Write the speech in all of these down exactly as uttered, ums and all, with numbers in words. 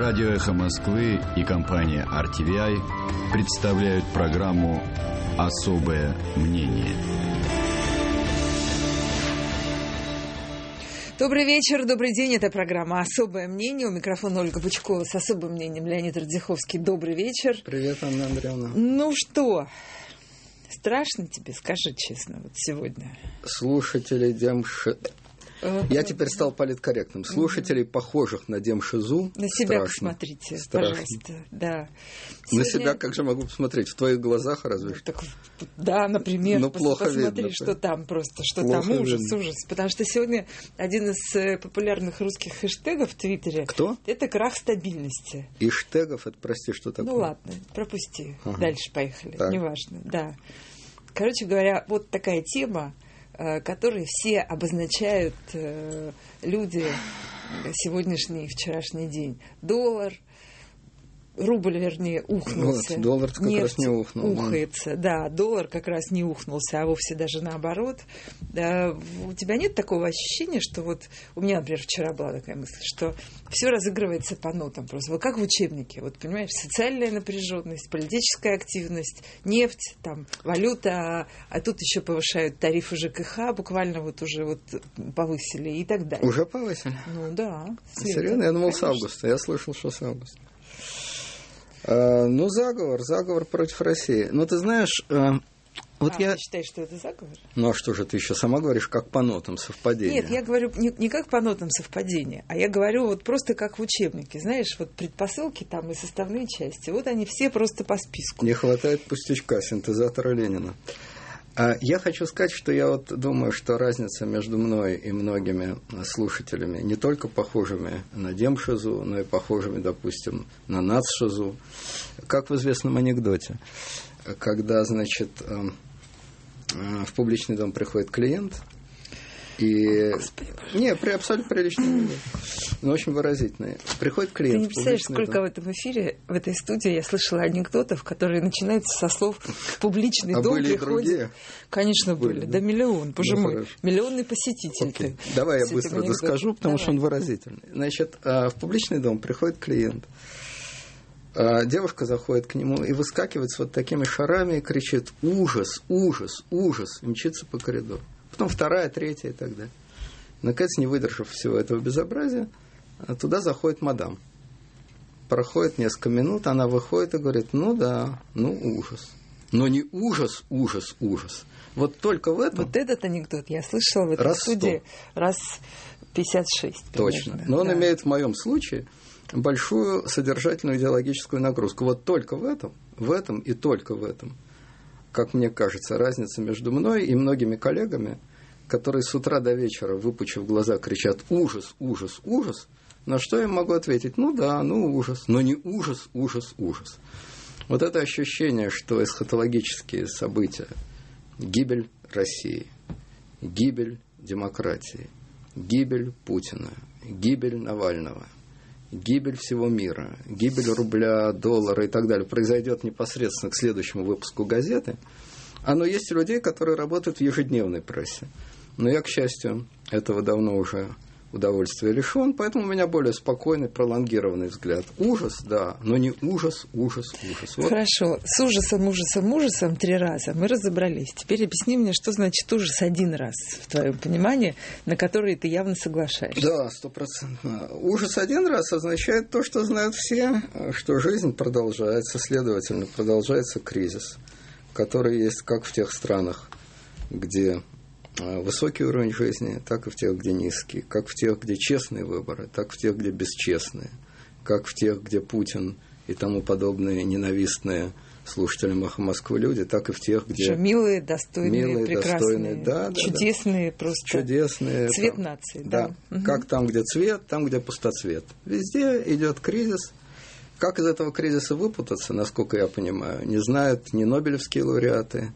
Радио «Эхо Москвы» и компания ар ти ви ай представляют программу «Особое мнение». Добрый вечер, добрый день. Это программа «Особое мнение». У микрофона Ольга Бычкова с особым мнением Леонид Радзиховский. Добрый вечер. Привет, Анна Андреевна. Ну что, страшно тебе, скажи честно, вот сегодня? Слушатели Демши... Я теперь стал политкорректным. Слушателей, похожих на Демшизу, на себя страшно. Посмотрите, Страшно. Пожалуйста. Да. Сегодня... На себя как же могу посмотреть? В твоих глазах разве что? Так, да, например, ну, плохо посмотри, видно, что там просто, что плохо там ужас, видно. ужас. Потому что сегодня один из популярных русских хэштегов в Твиттере. Кто? Это крах стабильности. И хэштегов, это, прости, что такое? Ну ладно, пропусти. Ага. Дальше поехали. Так. Неважно, да. Короче говоря, вот такая тема, которые все обозначают э, люди сегодняшний и вчерашний день. Доллар, рубль, вернее, ухнулся. Вот, доллар как Нефть раз не ухнул. Ухается, да, доллар как раз не ухнулся, а вовсе даже наоборот. Да, у тебя нет такого ощущения, что вот... У меня, например, вчера была такая мысль, что все разыгрывается по нотам просто. Вот как в учебнике. Вот, понимаешь, социальная напряженность, политическая активность, нефть, там, валюта, а, а тут еще повышают тарифы ЖКХ, буквально вот уже вот повысили и так далее. Уже повысили? Ну да. Серьезно? Я думал, конечно. с августа. Я слышал, что с августа. А, ну, заговор, заговор против России. Ну, ты знаешь... Вот а, я... ты считаешь, что это заговор? Ну, а что же ты еще сама говоришь, как по нотам совпадение? Нет, я говорю не, не как по нотам совпадения, а я говорю вот просто как в учебнике. Знаешь, вот предпосылки там и составные части, вот они все просто по списку. Не хватает пустячка, синтезатора Ленина. А я хочу сказать, что я вот думаю, что разница между мной и многими слушателями, не только похожими на Демшизу, но и похожими, допустим, на Нацшизу, как в известном анекдоте, когда, значит, в публичный дом приходит клиент, и... Господи, не, при абсолютно приличном люди, но очень выразительные. Приходит клиент. Ты не представляешь, сколько дом. в этом эфире, в этой студии я слышала анекдотов, которые начинаются со слов «в публичный а дом были приходит». Другие? Конечно, были. были да? да миллион, боже ну, мой. Хорошо. Миллионный посетитель. Окей. Давай я быстро доскажу, потому Давай. что он выразительный. Значит, в публичный дом приходит клиент. Девушка заходит к нему и выскакивает с вот такими шарами и кричит «ужас, ужас, ужас!» и мчится по коридору. Потом вторая, третья и так далее. Наконец, не выдержав всего этого безобразия, туда заходит мадам. Проходит несколько минут, она выходит и говорит: ну да, ну ужас. Но не ужас, ужас, ужас. Вот только в этом... Вот этот анекдот я слышала в этой раз студии раз пятьдесят шесть. Точно. Примерно. Но он да. имеет в моем случае большую содержательную идеологическую нагрузку. Вот только в этом, в этом и только в этом, как мне кажется, разница между мной и многими коллегами, которые с утра до вечера, выпучив глаза, кричат «ужас, ужас, ужас», на что я могу ответить: ну да, ну ужас, но не ужас, ужас, ужас. Вот это ощущение, что эсхатологические события, гибель России, гибель демократии, гибель Путина, гибель Навального, гибель всего мира, гибель рубля, доллара и так далее произойдет непосредственно к следующему выпуску газеты, оно есть у людей, которые работают в ежедневной прессе. Но я, к счастью, этого давно уже удовольствия лишен, поэтому у меня более спокойный, пролонгированный взгляд. Ужас, да, но не ужас, ужас, ужас. Вот. Хорошо, с ужасом, ужасом, ужасом три раза мы разобрались. Теперь объясни мне, что значит ужас один раз, в твоем понимании, на который ты явно соглашаешься. Да, стопроцентно. Ужас один раз означает то, что знают все, что жизнь продолжается, следовательно, продолжается кризис, который есть как в тех странах, где высокий уровень жизни, так и в тех, где низкий, как в тех, где честные выборы, так в тех, где бесчестные, как в тех, где Путин и тому подобные ненавистные слушателям «Эхо Москвы» люди, так и в тех, где... Что милые, достойные, милые, прекрасные, достойные, да, чудесные да, просто. Чудесные. Цвет там, нации, да. да. Угу. Как там, где цвет, там, где пустоцвет. Везде идет кризис. Как из этого кризиса выпутаться, насколько я понимаю, не знают ни нобелевские лауреаты,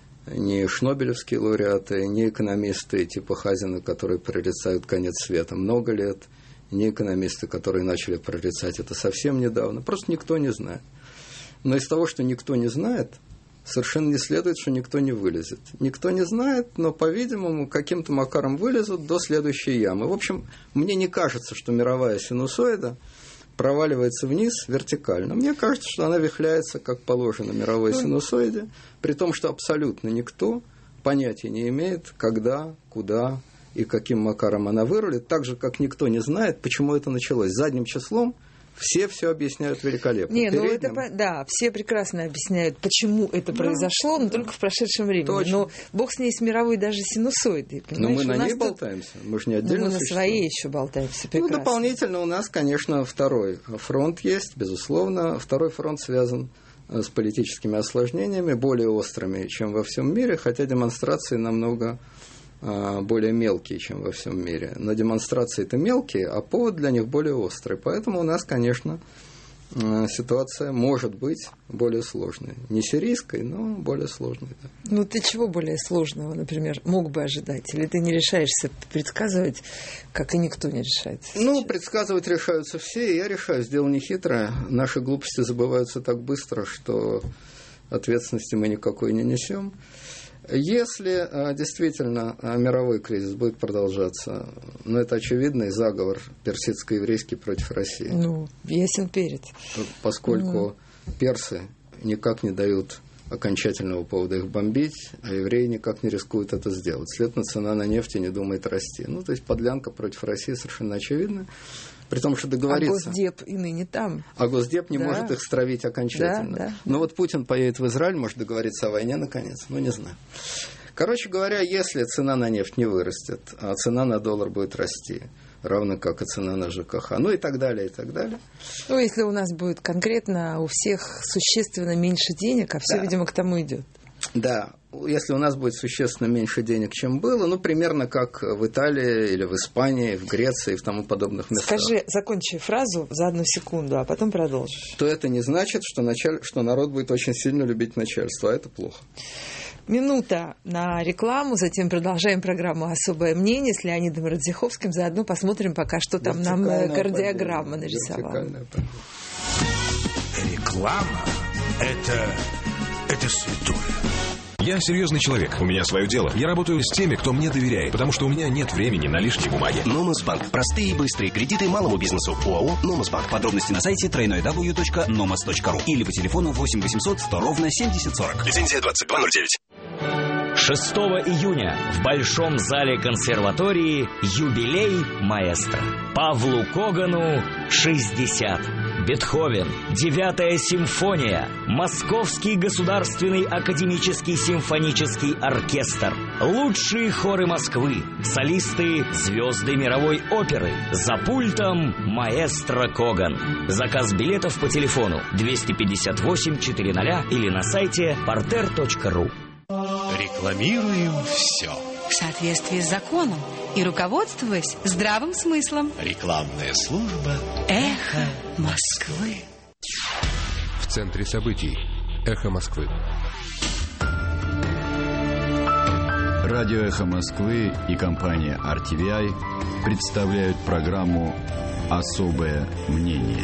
ни шнобелевские лауреаты, ни экономисты типа Хазина, которые прорицают конец света много лет, ни экономисты, которые начали прорицать это совсем недавно. Просто никто не знает. Но из того, что никто не знает, совершенно не следует, что никто не вылезет. Никто не знает, но, по-видимому, каким-то макаром вылезут до следующей ямы. В общем, мне не кажется, что мировая синусоида проваливается вниз вертикально. Мне кажется, что она вихляется, как положено, мировой синусоиде, при том, что абсолютно никто понятия не имеет, когда, куда и каким макаром она вырулит, так же, как никто не знает, почему это началось. Задним числом все все объясняют великолепно. Не, ну Передним... это, да, все прекрасно объясняют, почему это произошло, да, но только в прошедшем времени. Точно. Но бог с ней, с мировой даже синусоидой. Но мы на ней тут... болтаемся, мы же не отдельно мы на своей еще болтаемся, прекрасно. Ну, дополнительно у нас, конечно, второй фронт есть, безусловно. Второй фронт связан с политическими осложнениями, более острыми, чем во всем мире, хотя демонстрации намного более мелкие, чем во всем мире. Но демонстрации-то мелкие, а повод для них более острый. Поэтому у нас, конечно, ситуация может быть более сложной. Не сирийской, но более сложной. Да. Ну, ты чего более сложного, например, мог бы ожидать? Или ты не решаешься предсказывать, как и никто не решается? Ну, предсказывать решаются все, и я решаюсь. Дело не хитрое. Наши глупости забываются так быстро, что ответственности мы никакой не несем. Если действительно мировой кризис будет продолжаться, ну, это очевидный заговор персидско-еврейский против России. Ну, ясен перец. Поскольку ну. персы никак не дают окончательного повода их бомбить, а евреи никак не рискуют это сделать. Следовательно, цена на нефть не думает расти. Ну, то есть подлянка против России совершенно очевидна. При том, что договориться... А Госдеп и ныне там. А Госдеп не да. может их стравить окончательно. Да, да, Но да. вот Путин поедет в Израиль, может договориться о войне наконец. Ну, не знаю. Короче говоря, если цена на нефть не вырастет, а цена на доллар будет расти, равно как и цена на ЖКХ, ну и так далее, и так далее. Ну, если у нас будет конкретно у всех существенно меньше денег, а все, да. видимо, к тому идет. Да, если у нас будет существенно меньше денег, чем было, ну, примерно как в Италии или в Испании, в Греции и в тому подобных местах. Скажи, закончи фразу за одну секунду, а потом продолжишь. То это не значит, что, началь... что народ будет очень сильно любить начальство, а это плохо. Минута на рекламу, затем продолжаем программу «Особое мнение» с Леонидом Радзиховским. Заодно посмотрим пока, что там нам кардиограмма нарисовала. Реклама – это... это святое. Я серьезный человек, у меня свое дело. Я работаю с теми, кто мне доверяет, потому что у меня нет времени на лишние бумаги. Номосбанк. Простые и быстрые кредиты малому бизнесу. ОАО «Номосбанк». Подробности на сайте дабл ю дабл ю дабл ю точка номос точка ру или по телефону восемь восемьсот сто ровно семьдесят сорок. Лицензия двадцать два ноль девять. шестого июня в Большом зале консерватории юбилей маэстро. Павлу Когану шестьдесят. Бетховен, девятая симфония, Московский государственный академический симфонический оркестр, лучшие хоры Москвы, солисты, звезды мировой оперы, за пультом маэстро Коган. Заказ билетов по телефону двести пятьдесят восемь четыреста или на сайте портер точка ру. Рекламируем все. В соответствии с законом и руководствуясь здравым смыслом. Рекламная служба «Эхо Москвы». В центре событий. «Эхо Москвы». Радио «Эхо Москвы» и компания ар ти ви ай представляют программу «Особое мнение».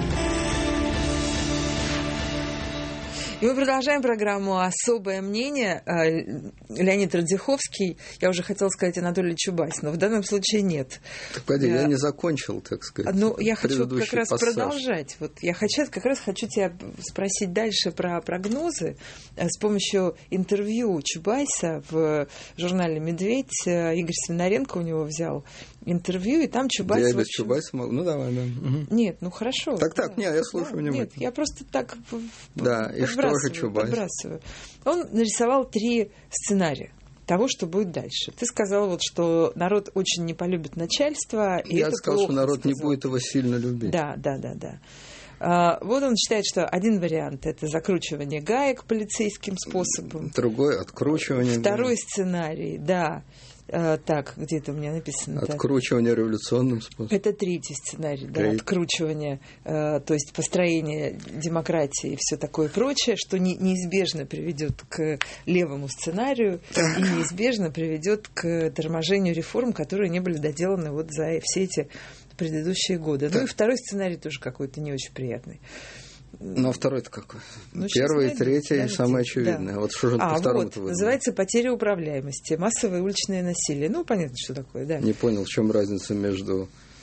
И мы продолжаем программу «Особое мнение». Леонид Радзиховский, я уже хотела сказать Анатолий Чубайс, но в данном случае нет. Так, погоди, я, я не закончил, так сказать. Ну, я хочу как раз пассаж. продолжать. Вот я хочу, как раз хочу тебя спросить дальше про прогнозы. С помощью интервью Чубайса в журнале «Медведь» Игорь Свинаренко у него взял интервью, и там Чубайс... Да я без общем... Чубайса могу. Ну, давай, да. Угу. Нет, ну хорошо. Так, так, да. нет, я слушаю да, внимательно. Нет, я просто так... Да, и что же Чубайс? Подбрасываю. Он нарисовал три сценария того, что будет дальше. Ты сказал, вот, что народ очень не полюбит начальство. И я это сказал, плохо, что народ сказал. не будет его сильно любить. Да, да, да, да. А, вот он считает, что один вариант – это закручивание гаек полицейским способом. Другой – откручивание. Второй гаек. Сценарий, да. А, так, где это у меня написано? Откручивание революционным способом. Это третий сценарий, да, Третий. Откручивание, э, то есть построение демократии и все такое прочее, что не, неизбежно приведет к левому сценарию и неизбежно приведет к торможению реформ, которые не были доделаны вот за все эти предыдущие годы. Так. Ну и второй сценарий тоже какой-то не очень приятный. Ну, а второй-то какой? Ну, Первый, и третий, найдите. самое очевидное. Да. Вот что же а, по второму-то вот, выдумал? называется «Потеря управляемости», массовое уличное насилие. Ну, понятно, что такое, да. Не понял, в чем разница между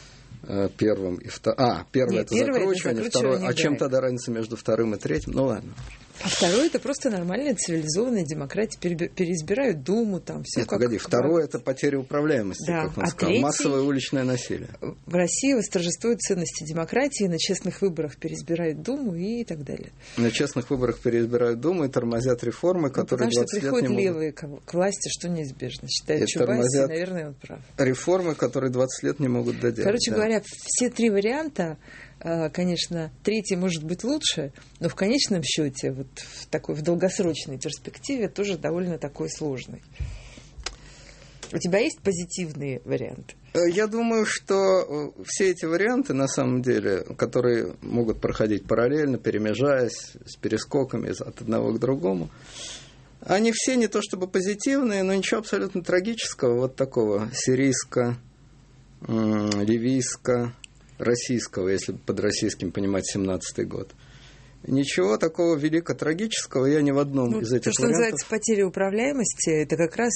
первым и вторым. А, первое Нет, это первое закручивание, это второе. закручивание А чем гаек. тогда разница между вторым и третьим? Ну ладно. А второе, это просто нормальная цивилизованная демократия. Переб- Переизбирают Думу, там все Нет, как... погоди, как- второе это потеря управляемости, Да, как он а сказал. третий- Массовое уличное насилие. В России восторжествуют ценности демократии, на честных выборах переизбирают Думу и так далее. На честных выборах переизбирают Думу и тормозят реформы, Ну, которые потому что двадцать лет приходят не могут... левые к к власти, что неизбежно. Считает И Чубайс, тормозят и, наверное, он прав. Реформы, которые двадцать лет не могут доделать. Короче да. говоря, все три варианта, э, конечно, третий может быть лучше, но в конечном счете, вот в такой в долгосрочной перспективе, тоже довольно такой сложный. У тебя есть позитивные варианты? Я думаю, что все эти варианты, на самом деле, которые могут проходить параллельно, перемежаясь с перескоками от одного к другому, они все не то чтобы позитивные, но ничего абсолютно трагического, вот такого сирийско, ливийско, российского, если под российским понимать семнадцатый год. Ничего такого велико-трагического я ни в одном Ну, из этих то, что вариантов... называется потеря управляемости, это как раз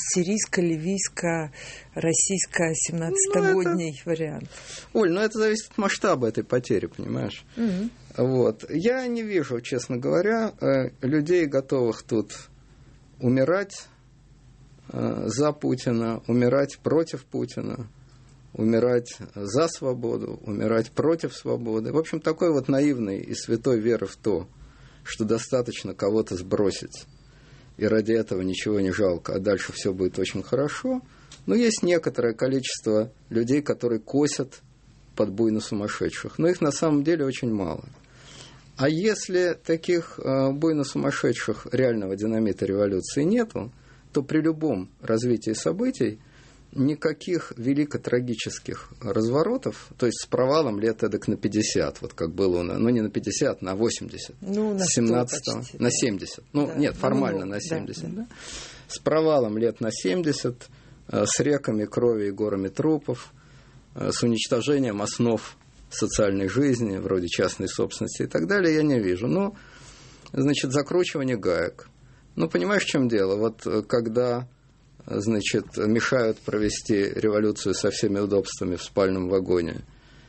сирийско-ливийско-российско-семнадцатогодний Ну, это... вариант. Оль, ну это зависит от масштаба этой потери, понимаешь? Mm-hmm. Вот. Я не вижу, честно говоря, людей, готовых тут умирать за Путина, умирать против Путина, умирать за свободу, умирать против свободы. В общем, такой вот наивной и святой веры в то, что достаточно кого-то сбросить, и ради этого ничего не жалко, а дальше все будет очень хорошо. Но есть некоторое количество людей, которые косят под буйно сумасшедших, но их на самом деле очень мало. А если таких э, буйно сумасшедших реального динамита революции нету, то при любом развитии событий никаких велико-трагических разворотов, то есть с провалом лет эдак на пятьдесят, вот как было у нас, ну не на пятьдесят, на восемьдесят, ну, на с семнадцатого, почти, на да. семьдесят, ну да. нет, формально ну, на семьдесят, да, да, да. Да? С провалом лет на семьдесят, с реками крови и горами трупов, с уничтожением основ социальной жизни, вроде частной собственности и так далее, я не вижу. Но, значит, закручивание гаек. Ну, понимаешь, в чем дело? Вот когда, значит, мешают провести революцию со всеми удобствами в спальном вагоне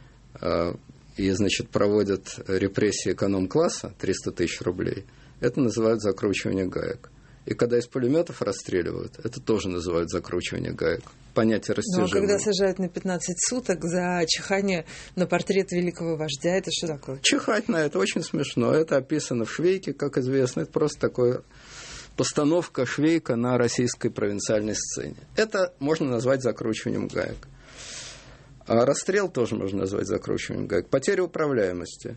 и, значит, проводят репрессии эконом-класса, триста тысяч рублей, это называют закручивание гаек. И когда из пулеметов расстреливают, это тоже называют закручивание гаек. Понятие растяжимое. Ну, а когда сажают на пятнадцать суток за чихание на портрет великого вождя, это что такое? Чихать на это очень смешно. Это описано в Швейке, как известно. Это просто такое постановка Швейка на российской провинциальной сцене. Это можно назвать закручиванием гаек. А расстрел тоже можно назвать закручиванием гаек. Потеря управляемости.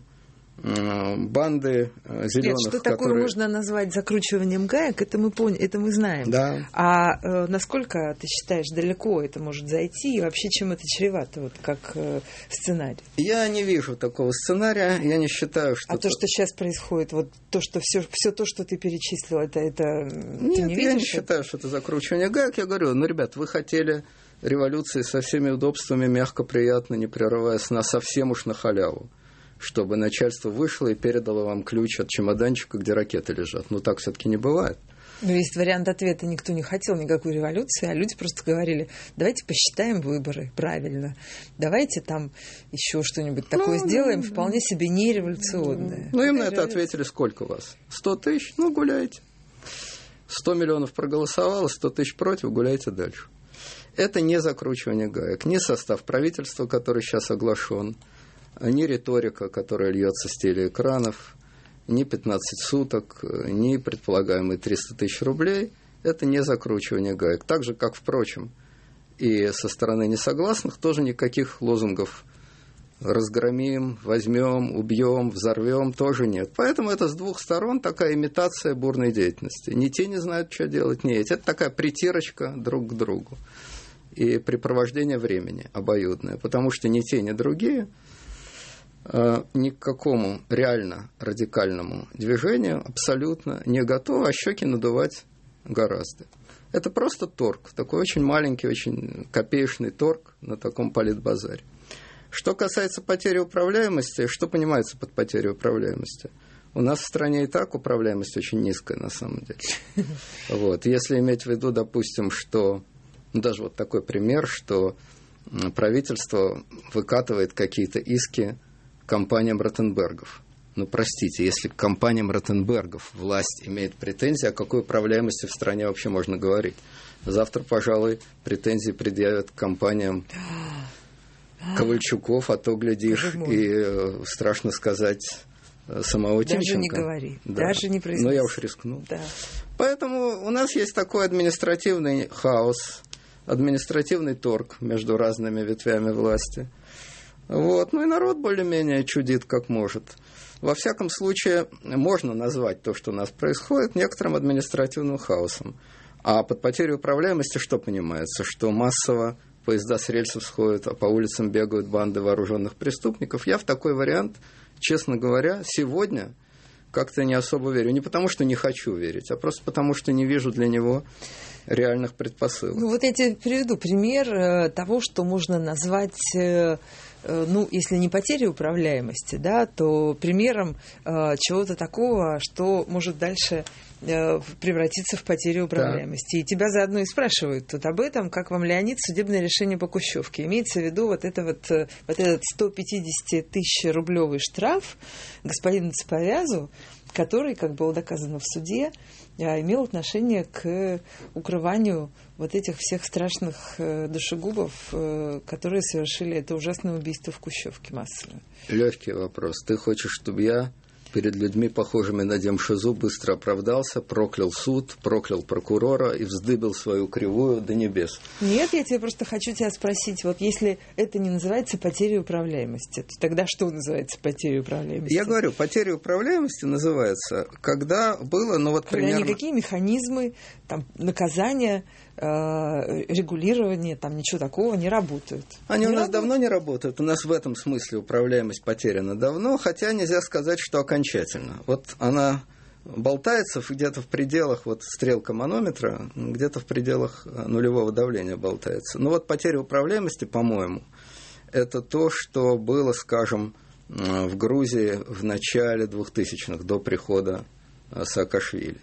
Банды зеленых, Нет, что которые... такое можно назвать закручиванием гаек, это мы поняли, это мы знаем. Да. А э, насколько ты считаешь, далеко это может зайти и вообще чем это чревато, вот как э, сценарий? Я не вижу такого сценария, я не считаю, что... А то, что сейчас происходит, вот то, что все, все то, что ты перечислил, это, это Нет, ты не видишь? я не считаю, что это закручивание гаек. Я говорю, ну, ребят, вы хотели революции со всеми удобствами, мягко, приятно, не прерывая сна, совсем уж на халяву, чтобы начальство вышло и передало вам ключ от чемоданчика, где ракеты лежат. Ну, так все-таки не бывает. Но есть вариант ответа, никто не хотел никакой революции, а люди просто говорили, давайте посчитаем выборы правильно, давайте там еще что-нибудь такое ну, сделаем, вполне себе нереволюционное. Ну, им на это ответили, сколько у вас? Сто тысяч? Ну, гуляйте. Сто миллионов проголосовало, сто тысяч против, гуляйте дальше. Это не закручивание гаек, не состав правительства, который сейчас оглашен, ни риторика, которая льется с телеэкранов, ни пятнадцать суток, ни предполагаемые триста тысяч рублей. Это не закручивание гаек. Так же, как, впрочем, и со стороны несогласных тоже никаких лозунгов «разгромим», «возьмем», «убьем», «взорвем» тоже нет. Поэтому это с двух сторон такая имитация бурной деятельности. Ни те не знают, что делать, ни эти. Это такая притирочка друг к другу и препровождение времени обоюдное. Потому что ни те, ни другие ни к какому реально радикальному движению абсолютно не готовы, а щеки надувать гораздо. Это просто торг, такой очень маленький, очень копеечный торг на таком политбазаре. Что касается потери управляемости, что понимается под потерей управляемости? У нас в стране и так управляемость очень низкая на самом деле. Вот. Если иметь в виду, допустим, что, ну, даже вот такой пример, что правительство выкатывает какие-то иски компаниям Ротенбергов. Ну, простите, если к компаниям Ротенбергов власть имеет претензии, о какой управляемости в стране вообще можно говорить? Завтра, пожалуй, претензии предъявят к компаниям Ковальчуков, а то, глядишь, и, страшно сказать, самого Даже Тимченко. не говори, да. даже не произнеси. Но я уж рискнул. Да. Поэтому у нас есть такой административный хаос, административный торг между разными ветвями власти. Вот. Ну и народ более-менее чудит как может. Во всяком случае, можно назвать то, что у нас происходит, некоторым административным хаосом. А под потерей управляемости что понимается? Что массово поезда с рельсов сходят, а по улицам бегают банды вооруженных преступников. Я в такой вариант, честно говоря, сегодня как-то не особо верю. Не потому, что не хочу верить, а просто потому, что не вижу для него реальных предпосылок. Ну, вот я тебе приведу пример того, что можно назвать, ну, если не потерей управляемости, да, то примером чего-то такого, что может дальше превратиться в потерю управляемости. Да. И тебя заодно и спрашивают тут об этом, как вам, Леонид, судебное решение по Кущевке. Имеется в виду вот, это вот, вот этот сто пятьдесят тысяч рублевый штраф господину Цеповязу, который, как было доказано в суде, имел отношение к укрыванию вот этих всех страшных душегубов, которые совершили это ужасное убийство в Кущевке массовое. Легкий вопрос. Ты хочешь, чтобы я перед людьми, похожими на Демшизу, быстро оправдался, проклял суд, проклял прокурора и вздыбил свою кривую до небес? Нет, я тебе просто хочу тебя спросить, вот если это не называется потерей управляемости, то тогда что называется потерей управляемости? Я говорю, потеря управляемости называется, когда было, ну вот когда примерно... никакие механизмы, там, наказания, э, регулирования, там ничего такого не работают. Они не у нас работают. давно не работают. У нас в этом смысле управляемость потеряна давно, хотя нельзя сказать, что окончательно. Вот она болтается где-то в пределах, вот стрелка манометра, где-то в пределах нулевого давления болтается. Но вот потеря управляемости, по-моему, это то, что было, скажем, в Грузии в начале двухтысячных, до прихода Саакашвили,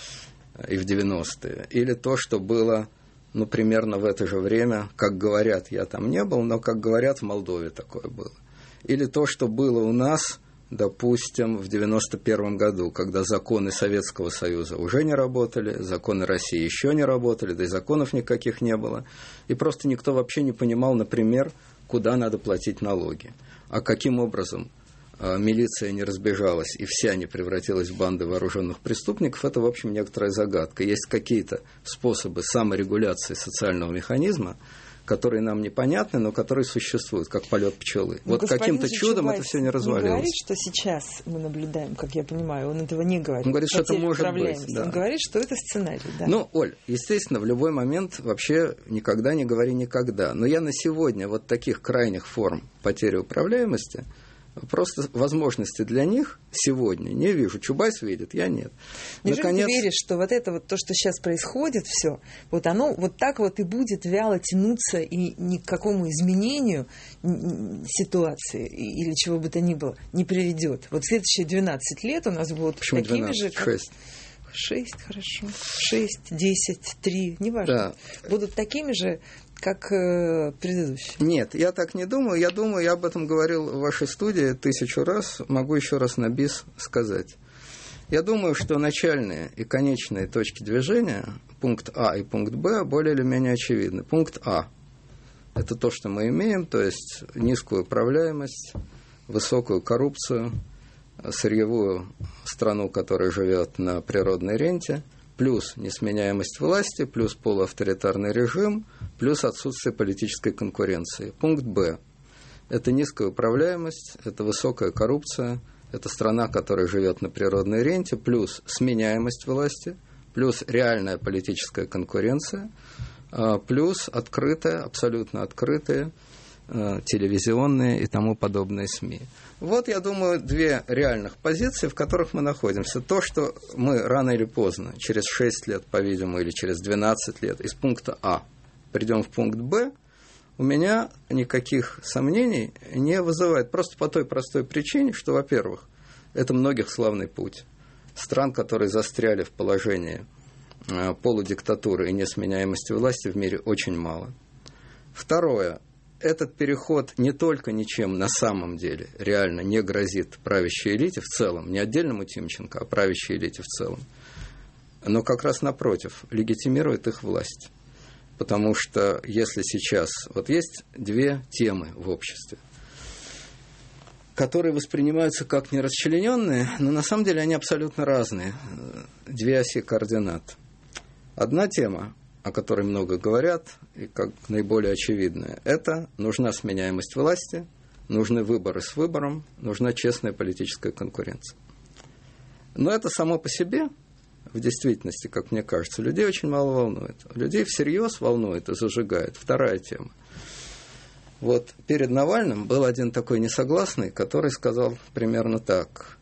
и в девяностые. Или то, что было, ну, примерно в это же время, как говорят, я там не был, но, как говорят, в Молдове такое было. Или то, что было у нас, допустим, в девяносто первом году, когда законы Советского Союза уже не работали, законы России еще не работали, да и законов никаких не было. И просто никто вообще не понимал, например, куда надо платить налоги. А каким образом э, милиция не разбежалась, и вся не превратилась в банды вооруженных преступников, это, в общем, некоторая загадка. Есть какие-то способы саморегуляции социального механизма, которые нам непонятны, но которые существуют, как полет пчелы. Но вот каким-то чудом это все не развалилось. Он говорит, что сейчас мы наблюдаем, как я понимаю, он этого не говорит. Он говорит, что это может быть. Да. Он говорит, что это сценарий. Да. Ну, Оль, естественно, в любой момент вообще никогда не говори никогда. Но я на сегодня вот таких крайних форм потери управляемости, просто возможности для них сегодня не вижу. Чубайс видит, я нет. Неужели Наконец... ты веришь, что вот это вот то, что сейчас происходит, все, вот оно вот так вот и будет вяло тянуться, и ни к какому изменению ситуации или чего бы то ни было не приведет. Вот следующие двенадцать лет у нас будут Почему такими двенадцать? же... Как... шесть. Шесть, хорошо. Шесть, десять, три, неважно. Да. Будут такими же, как э, предыдущие. Нет, я так не думаю. Я думаю, я об этом говорил в вашей студии тысячу раз. Могу еще раз на бис сказать. Я думаю, что начальные и конечные точки движения, пункт А и пункт Б, более или менее очевидны. Пункт А – это то, что мы имеем, то есть низкую управляемость, высокую коррупцию, сырьевую страну, которая живет на природной ренте, плюс несменяемость власти, плюс полуавторитарный режим, плюс отсутствие политической конкуренции. Пункт Б – это низкая управляемость, это высокая коррупция, это страна, которая живет на природной ренте, плюс сменяемость власти, плюс реальная политическая конкуренция, плюс открытая, абсолютно открытая, телевизионные и тому подобные СМИ. Вот, я думаю, две реальных позиции, в которых мы находимся. То, что мы рано или поздно, через шесть лет, по-видимому, или через двенадцать лет, из пункта А придем в пункт Б, у меня никаких сомнений не вызывает. Просто по той простой причине, что, во-первых, это многих славный путь. Стран, которые застряли в положении полудиктатуры и несменяемости власти, в мире очень мало. Второе. этот переход не только ничем на самом деле реально не грозит правящей элите в целом, не отдельному Тимченко, а правящей элите в целом, но как раз напротив, легитимирует их власть. Потому что если сейчас... Вот есть две темы в обществе, которые воспринимаются как нерасчлененные, но на самом деле они абсолютно разные. Две оси координат. Одна тема, о которой много говорят, и как наиболее очевидная, это нужна сменяемость власти, нужны выборы с выбором, нужна честная политическая конкуренция. Но это само по себе, в действительности, как мне кажется, людей очень мало волнует. Людей всерьез волнует и зажигает. Вторая тема. Вот перед Навальным был один такой несогласный, который сказал примерно так.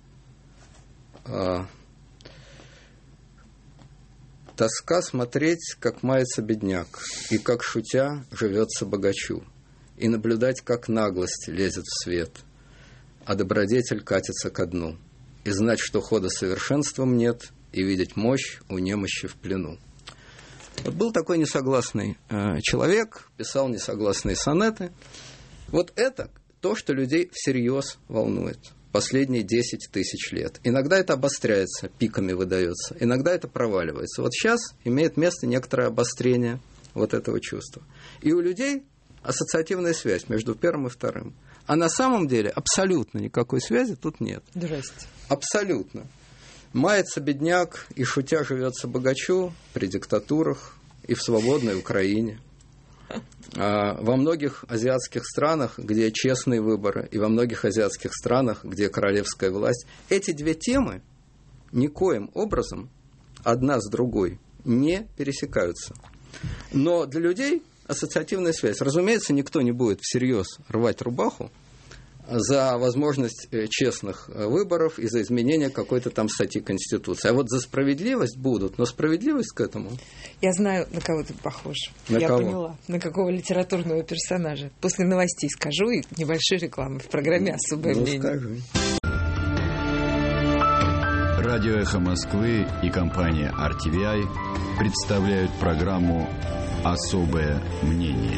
Тоска смотреть, как мается бедняк, и как, шутя, живется богачу, и наблюдать, как наглость лезет в свет, а добродетель катится ко дну, и знать, что хода совершенством нет, и видеть мощь у немощи в плену. Вот был такой несогласный э, человек, писал несогласные сонеты. Вот это то, что людей всерьез волнует последние десять тысяч лет. Иногда это обостряется, пиками выдается, иногда это проваливается. Вот сейчас имеет место некоторое обострение вот этого чувства. И у людей ассоциативная связь между первым и вторым. А на самом деле абсолютно никакой связи тут нет. Здрасте. Абсолютно. Мается бедняк, и шутя живется богачу при диктатурах и в свободной Украине. А во многих азиатских странах, где честные выборы, и во многих азиатских странах, где королевская власть, эти две темы никоим образом одна с другой не пересекаются. Но для людей ассоциативная связь. Разумеется, никто не будет всерьез рвать рубаху за возможность честных выборов и за изменение какой-то там статьи Конституции. А вот за справедливость будут, но справедливость к этому... Я знаю, на кого ты похож. На Я кого? поняла. На какого литературного персонажа. После новостей скажу и небольшой рекламы в программе «Особое ну, мнение». Скажи. Радио «Эхо Москвы» и компания ар ти ви ай представляют программу «Особое мнение».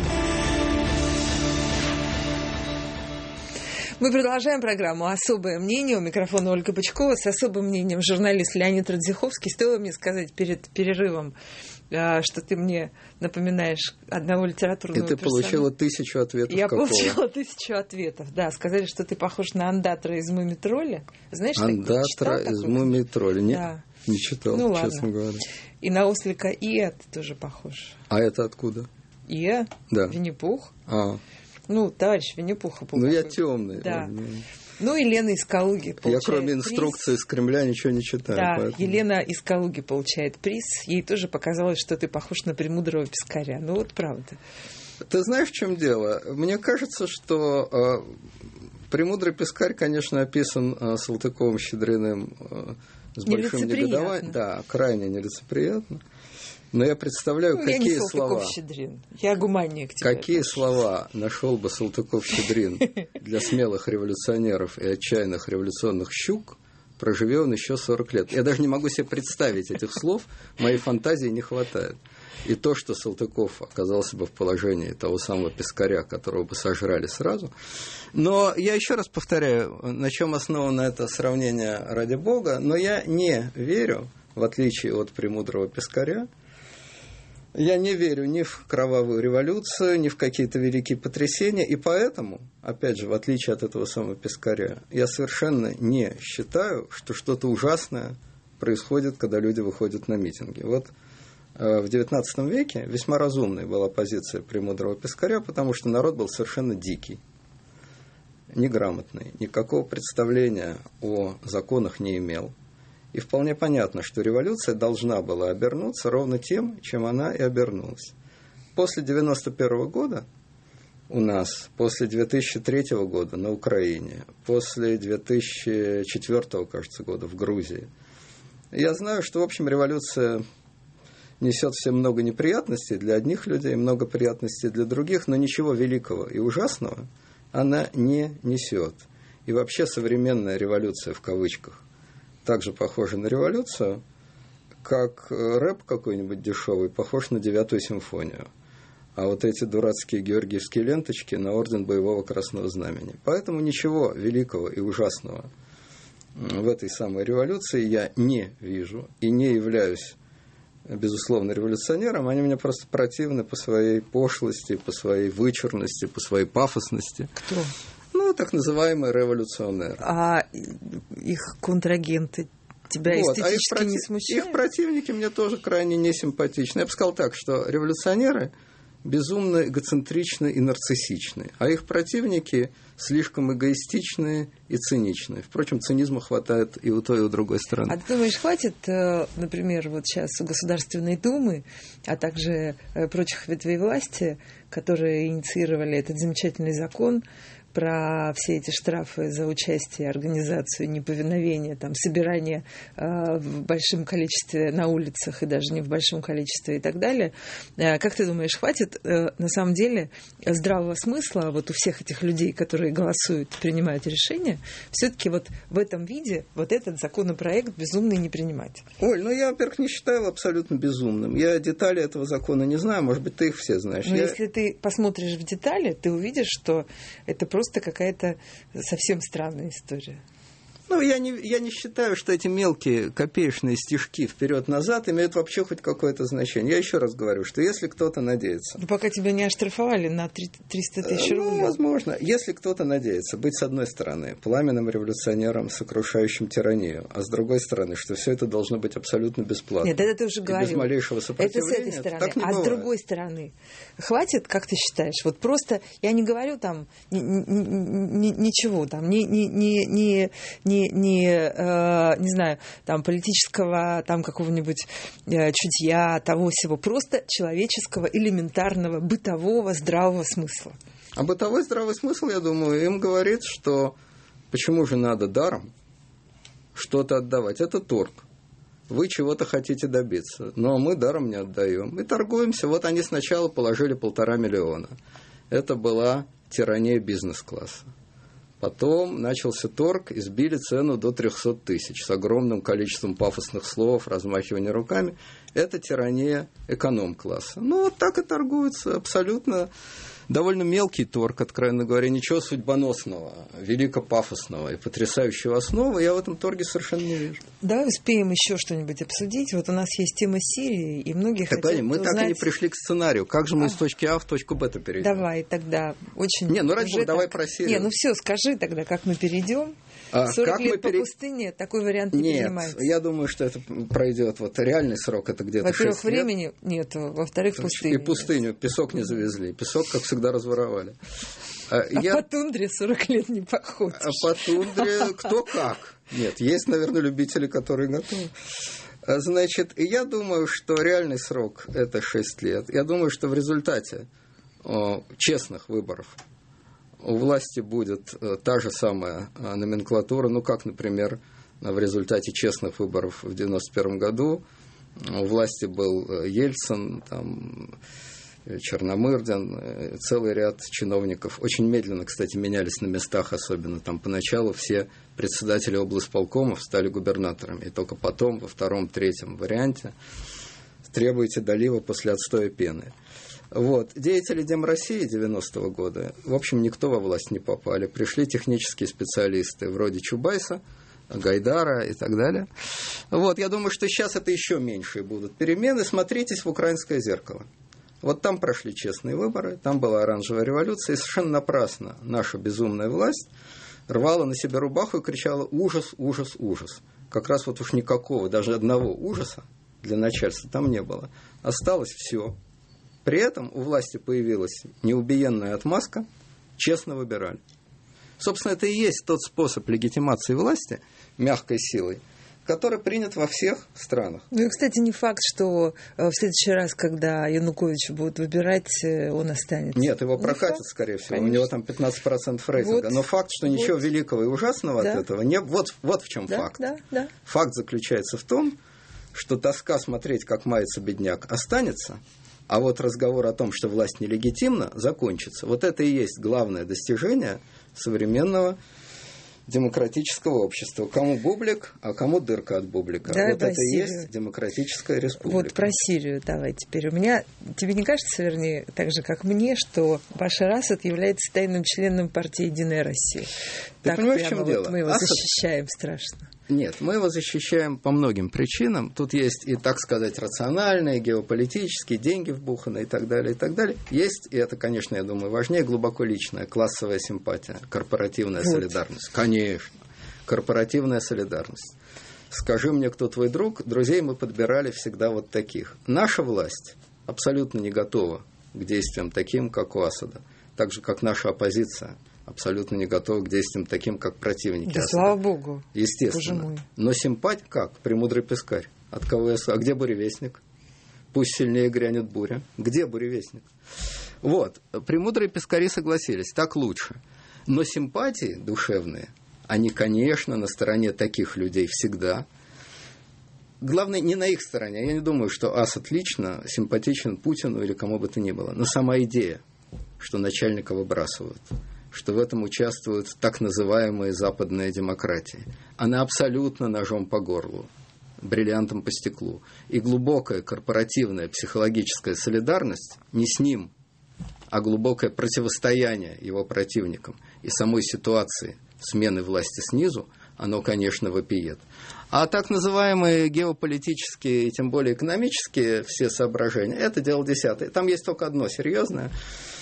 Мы продолжаем программу «Особое мнение». У микрофона Ольга Бычкова. С особым мнением журналист Леонид Радзиховский. Стоило мне сказать перед перерывом, что ты мне напоминаешь одного литературного персонажа. И ты получила тысячу ответов. Я какого? получила тысячу ответов, да. Сказали, что ты похож на Андатра из «Мумий-тролля». Знаешь, Андатра из «Мумий-тролля». Нет, да. Не читал, ну, честно ладно. говоря. И на ослика Иа ты тоже похож. А это откуда? Иа? Да. Винни-Пух. А. Ну, товарищ Винни-Пуха. Ну, я темный. Да. да. Ну, и Лена из Калуги получает Я, кроме приз. инструкции из Кремля, ничего не читаю. Да, поэтому... Елена из Калуги получает приз. Ей тоже показалось, что ты похож на премудрого пескаря. Ну, вот правда. Ты знаешь, в чем дело? Мне кажется, что э, премудрый пескарь, конечно, описан э, Салтыковым-Щедриным э, с большим негодованием. Да, крайне нелицеприятно. Но я представляю, ну, какие я не слова... Щедрин. Я гуманнее к тебе. Какие слова нашел бы Салтыков-Щедрин для смелых революционеров и отчаянных революционных щук, проживи он еще сорок лет. Я даже не могу себе представить этих слов, моей фантазии не хватает. И то, что Салтыков оказался бы в положении того самого пескаря, которого бы сожрали сразу. Но я еще раз повторяю, на чем основано это сравнение, ради бога, но я не верю, в отличие от премудрого пескаря, я не верю ни в кровавую революцию, ни в какие-то великие потрясения, и поэтому, опять же, в отличие от этого самого пескаря, я совершенно не считаю, что что-то ужасное происходит, когда люди выходят на митинги. Вот э, в девятнадцатом веке весьма разумной была позиция премудрого пескаря, потому что народ был совершенно дикий, неграмотный, никакого представления о законах не имел. И вполне понятно, что революция должна была обернуться ровно тем, чем она и обернулась. После девяносто первого года у нас, после две тысячи третьего года на Украине, после две тысячи четвёртого, кажется, года в Грузии, я знаю, что, в общем, революция несет всем много неприятностей для одних людей, много приятностей для других, но ничего великого и ужасного она не несет. И вообще современная революция, в кавычках, также похожа на революцию, как рэп какой-нибудь дешевый похож на девятую симфонию. а вот эти дурацкие георгиевские ленточки на орден Боевого Красного Знамени. Поэтому ничего великого и ужасного в этой самой революции я не вижу и не являюсь, безусловно, революционером. Они мне просто противны по своей пошлости, по своей вычурности, по своей пафосности. Кто? Ну, так называемые революционеры. А их контрагенты тебя вот, эстетически а их проти... не смущают? Их противники мне тоже крайне несимпатичны. Я бы сказал так, что революционеры безумно эгоцентричны и нарциссичны, а их противники слишком эгоистичные и циничные. Впрочем, цинизма хватает и у той, и у другой стороны. А ты думаешь, хватит, например, вот сейчас у Государственной Думы, а также прочих ветвей власти, которые инициировали этот замечательный закон про все эти штрафы за участие, организацию неповиновения, там, собирание э, в большом количестве на улицах и даже не в большом количестве и так далее. Э, как ты думаешь, хватит э, на самом деле здравого смысла вот у всех этих людей, которые голосуют, принимают решения, все-таки вот в этом виде вот этот законопроект безумный не принимать? Оль, ну я, во-первых, не считаю его абсолютно безумным. Я детали этого закона не знаю, может быть, ты их все знаешь. Но я... если ты посмотришь в детали, ты увидишь, что это просто Просто какая-то совсем странная история. Ну, я не, я не считаю, что эти мелкие копеечные стишки вперед-назад имеют вообще хоть какое-то значение. Я еще раз говорю, что если кто-то надеется... Ну, пока тебя не оштрафовали на триста тысяч рублей. Ну, возможно. Если кто-то надеется быть, с одной стороны, пламенным революционером, сокрушающим тиранию, а с другой стороны, что все это должно быть абсолютно бесплатно. Нет, это ты уже говорил. Без малейшего сопротивления. Это с этой стороны. Так не а бывает. С другой стороны, хватит, как ты считаешь? Вот просто, я не говорю там ни, ни, ни, ничего, там, ни, ни, ни, ни, ни не, э, не знаю, там, политического, там, какого-нибудь э, чутья, того всего, просто человеческого, элементарного, бытового, здравого смысла. А бытовой здравый смысл, я думаю, им говорит, что почему же надо даром что-то отдавать? Это торг. Вы чего-то хотите добиться, но мы даром не отдаем. И торгуемся. Вот они сначала положили полтора миллиона. Это была тирания бизнес-класса. Потом начался торг, и сбили цену до триста тысяч с огромным количеством пафосных слов, размахивания руками. Это тирания эконом-класса. Ну, вот так и торгуются абсолютно довольно мелкий торг, откровенно говоря, ничего судьбоносного, великопафосного и потрясающего основы я в этом торге совершенно не вижу. Давай успеем еще что-нибудь обсудить. Вот у нас есть тема Сирии, и многие так, хотят мы узнать... так и не пришли к сценарию. Как же мы а. из точки А в точку Б-то перейдем? Давай тогда. Очень... Не, ну ради бога, давай так... про Сирию. Не, ну все, скажи тогда, как мы перейдем. А, сорок как лет мы по пере... пустыне, такой вариант не Нет, принимается. Я думаю, что это пройдет. Вот реальный срок это где-то Во-первых, шесть лет. времени нет, во-вторых, пустыни. И пустыню, песок не завезли. Песок, как всегда, разворовали. А я... по Я... тундре сорок лет не походишь. А по тундре кто как. Нет, есть, наверное, любители, которые готовы. Значит, я думаю, что реальный срок – это шесть лет. Я думаю, что в результате о, честных выборов у власти будет та же самая номенклатура, ну, как, например, в результате честных выборов в девяносто первом году у власти был Ельцин, там, Черномырдин, целый ряд чиновников. Очень медленно, кстати, менялись на местах, особенно там поначалу все председатели облсполкомов стали губернаторами, и только потом, во втором, третьем варианте требуете долива после отстоя пены. Вот. Деятели Демроссии девяностого года, в общем, никто во власть не попали. Пришли технические специалисты вроде Чубайса, Гайдара и так далее. Вот. Я думаю, что сейчас это еще меньшие будут перемены. Смотритесь в украинское зеркало. Вот там прошли честные выборы, там была оранжевая революция, и совершенно напрасно наша безумная власть рвала на себя рубаху и кричала «ужас, ужас, ужас». Как раз вот уж никакого, даже одного ужаса для начальства там не было. Осталось все. При этом у власти появилась неубиенная отмазка, честно выбирали. Собственно, это и есть тот способ легитимации власти мягкой силой, который принят во всех странах. Ну и, кстати, не факт, что в следующий раз, когда Януковича будут выбирать, он останется. Нет, его не прокатят, факт, скорее всего. конечно. У него там пятнадцать процентов рейтинга. Вот, Но факт, что ничего вот. великого и ужасного да. от этого не... Вот, вот в чем да, факт. Да, да. Факт заключается в том, что тоска смотреть, как мается бедняк, останется, а вот разговор о том, что власть нелегитимна, закончится. Вот это и есть главное достижение современного демократического общества. Кому бублик, а кому дырка от бублика. Да, вот это и Сирию. есть демократическая республика. Вот про Сирию давай теперь. У меня, тебе не кажется, вернее, так же, как мне, что Башар Асад является тайным членом партии «Единая Россия»? Ты так понимаешь, в прямо чем вот дело? мы его Асад... защищаем страшно. Нет, мы его защищаем по многим причинам. Тут есть и, так сказать, рациональные, геополитические, деньги вбуханы и так далее, и так далее. Есть, и это, конечно, я думаю, важнее, глубоко личная, классовая симпатия, корпоративная вот. солидарность. Конечно, корпоративная солидарность. Скажи мне, кто твой друг, друзей мы подбирали всегда вот таких. Наша власть абсолютно не готова к действиям таким, как у Асада. Так же, как наша оппозиция абсолютно не готовы к действиям таким, как противники. Да, Асада. слава богу. Естественно. Но симпатия как? Премудрый пескарь. От кого я... А где буревестник? Пусть сильнее грянет буря. Где буревестник? Вот. Премудрые пескари согласились. Так лучше. Но симпатии душевные, они, конечно, на стороне таких людей всегда. Главное, не на их стороне. Я не думаю, что Асад лично симпатичен Путину или кому бы то ни было. Но сама идея, что начальника выбрасывают, что в этом участвуют так называемые западные демократии. Она абсолютно ножом по горлу, бриллиантом по стеклу. И глубокая корпоративная психологическая солидарность не с ним, а глубокое противостояние его противникам и самой ситуации смены власти снизу, оно, конечно, вопиет. А так называемые геополитические и тем более экономические все соображения, это дело десятое. Там есть только одно серьезное,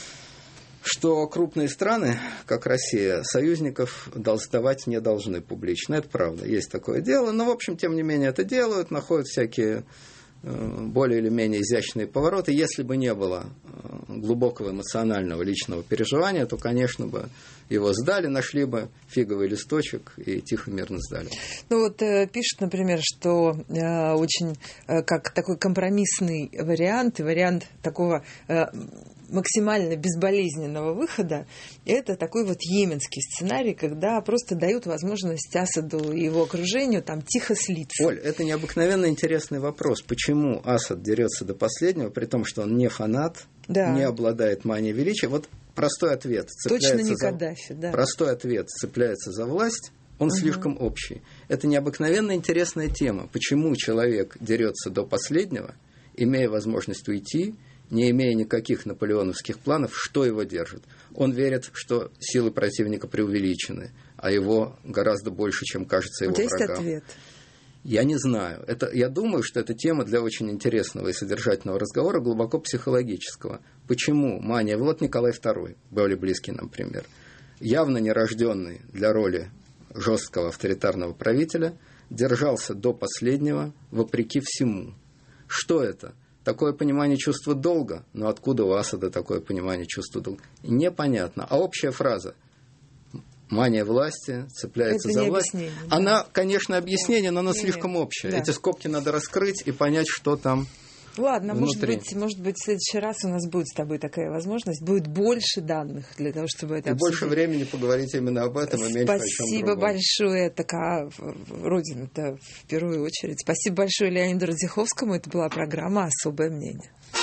что крупные страны, как Россия, союзников сдавать не должны публично. Это правда, есть такое дело. Но, в общем, тем не менее, это делают, находят всякие более или менее изящные повороты. Если бы не было глубокого эмоционального личного переживания, то, конечно, бы его сдали, нашли бы фиговый листочек и тихо, мирно сдали. Ну вот э, пишут, например, что э, очень э, как такой компромиссный вариант, и вариант такого э, максимально безболезненного выхода, это такой вот йеменский сценарий, когда просто дают возможность Асаду и его окружению там тихо слиться. Оль, это необыкновенно интересный вопрос. Почему Асад дерется до последнего, при том, что он не фанат, да. не обладает манией величия? Вот простой ответ. Точно не за... Каддафи, да. Простой ответ. Цепляется за власть, он угу. слишком общий. Это необыкновенно интересная тема. Почему человек дерется до последнего, имея возможность уйти, не имея никаких наполеоновских планов, что его держит? Он верит, что силы противника преувеличены, а его гораздо больше, чем кажется его врагам. У тебя есть ответ? Я не знаю. Это, я думаю, что это тема для очень интересного и содержательного разговора, глубоко психологического. Почему мания? Вот Николай второй, более близкий нам пример, явно нерожденный для роли жесткого авторитарного правителя, держался до последнего вопреки всему. Что это? Такое понимание чувства долга, но откуда у Асада такое понимание чувства долга? Непонятно. А общая фраза «мания власти», «цепляется за власть», да. Она, конечно, объяснение, но она нет, слишком общая. Да. Эти скобки надо раскрыть и понять, что там Ладно, может внутри. быть, может быть, в следующий раз у нас будет с тобой такая возможность, будет больше данных для того, чтобы это и обсудить. больше времени поговорить именно об этом, и меньше о чем другом. Спасибо большое. Такая Родина-то в первую очередь. Спасибо большое Леониду Радзиховскому. Это была программа «Особое мнение».